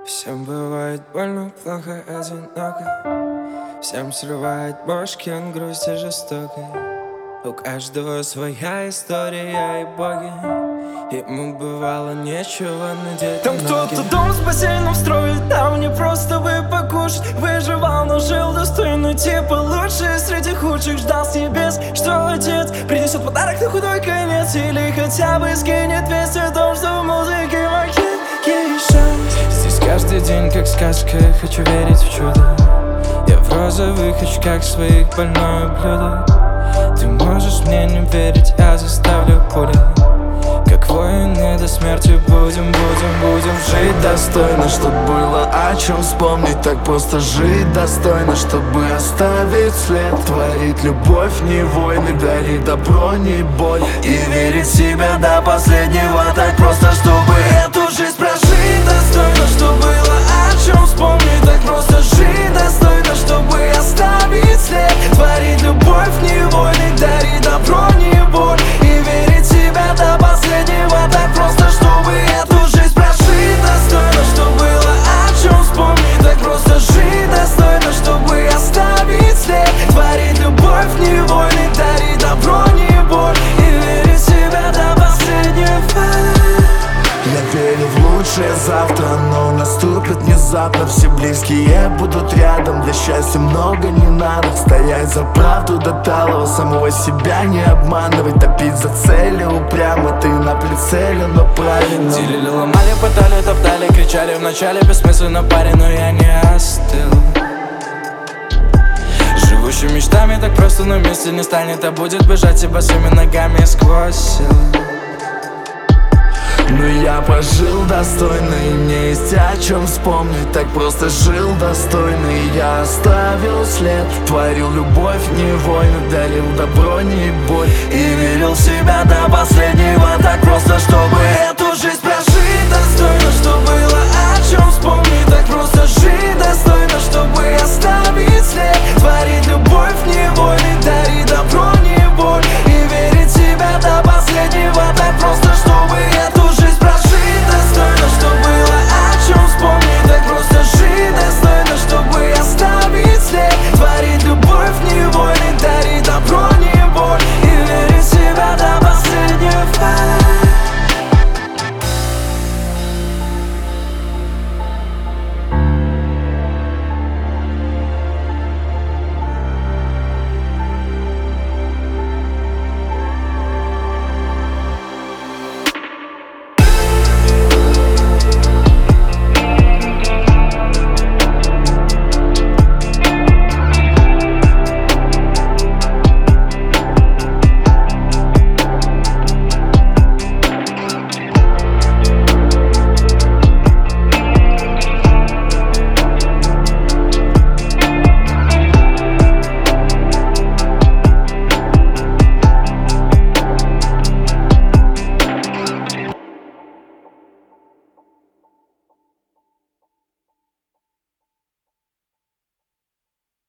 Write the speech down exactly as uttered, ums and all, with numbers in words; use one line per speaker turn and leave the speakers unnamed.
Всем бывает больно, плохо, одиноко. Всем срывает бошки, он грусти жестокой. У каждого своя история и боги. Ему бывало нечего надеть. Там кто-то дом с бассейном строит, там не просто бы покушать. Выживал, но жил достойно, типа лучший среди худших. Ждал с небес, что отец принесет подарок на худой конец. Или хотя бы скинет весть о том, что в музыке макет есть шанс. Здесь каждый день как сказка, хочу верить в чудо. Я в розовых очках своих больное блюдо. Ты можешь мне не верить, я заставлю пули. Как воины до смерти будем, будем, будем жить достойно,
чтоб было о чем вспомнить. Так просто жить достойно, чтобы оставить след. Творить любовь, не войны, дарить добро, не боль. И верить в себя до последнего. Так просто, чтобы эту жизнь прожить достойно, чтоб было о чем вспомнить. Так просто жить достойно, чтобы оставить след. Творить любовь, не войны, дарить добро, не боль. И верить в себя до последнего. Так просто, чтобы эту жизнь прожить достойно, чтоб было о чем вспомнить. Так просто жить достойно, чтобы оставить след. Творить любовь, не войны, дарить добро, не боль. И верить в себя до последнего. Я верю в лучшее завтра, но наступит внезапно. Все близкие будут рядом, для счастья много не надо. Стоять за правду до талого, самого себя не обманывать. Топить за цели упрямо, ты на прицеле, но правильно.
Делили, ломали, пытали, топтали, кричали вначале бессмысленно, парень, но я не остыл. Живущий мечтами так просто, но месте не станет, а будет бежать и босыми ногами сквозь силы.
Но я пожил достойно, и мне есть о чем вспомнить. Так просто жил достойно, и я оставил след. Творил любовь, не войны, дарил добро, не боль. И верил в себя до последнего. Так просто, чтобы эту жизнь прожить достойно.